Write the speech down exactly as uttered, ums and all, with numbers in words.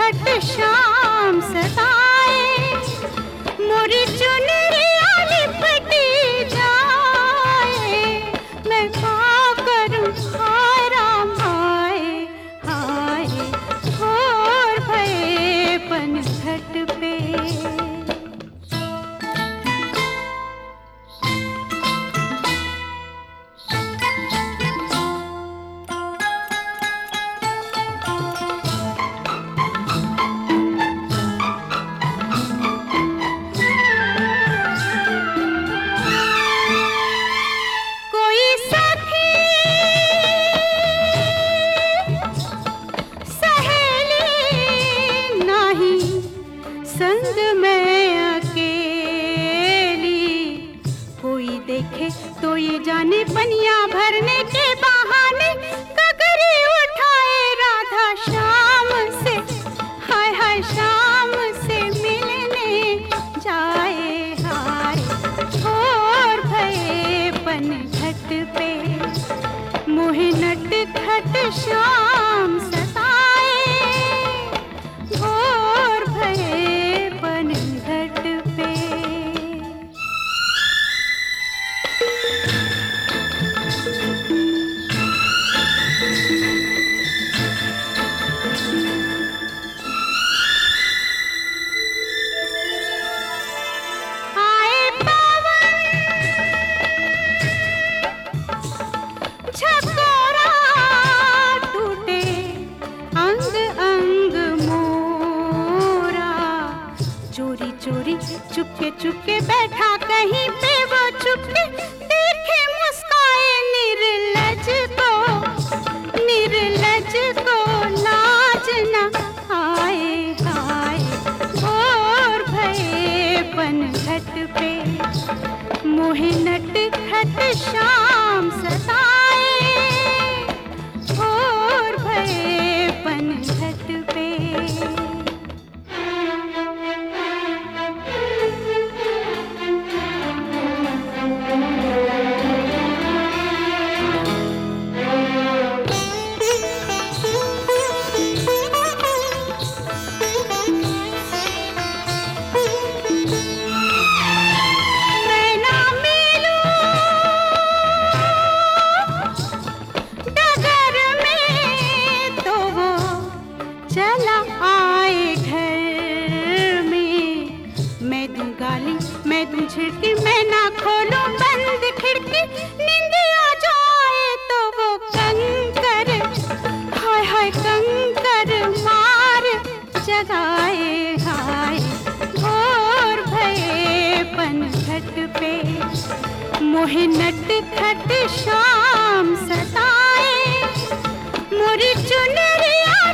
खट शाम सताए, मोरी चुनरिया लिपटी जाए, मैं क्या करूं हाय राम हाय हाय, और भये पनघट पे। संग में अकेली, कोई देखे तो ये जाने पनिया भरने के बहाने कगरी उठाए राधा शाम से, हाय हाय शाम से मिलने जाए हाय, और भये पनघट पे मोहे नट खट शाम सताए, और भये पनघट पे। आए पवन झकोरा, टूटे अंग अंग मोरा, चोरी चोरी चुपके चुपके बैठा कहीं पे वो चुपके, देखे मुस्काए निर्लज को, निर्लज को लाज न आए हाय, और भये पनघट पे मोहे नट खट शाम सताए, और भये पनघट पे। चला आए घर में, मैं दूं गाली मैं दूं झिड़की, मैं ना खोलूं बंद खिड़की, नींद आ जाए तो वो कंकर, हाय हाय कंकर मार जगाए हाय, और भये पनघट पे मोहे नट खट शाम सताए, मोरी चुनरिया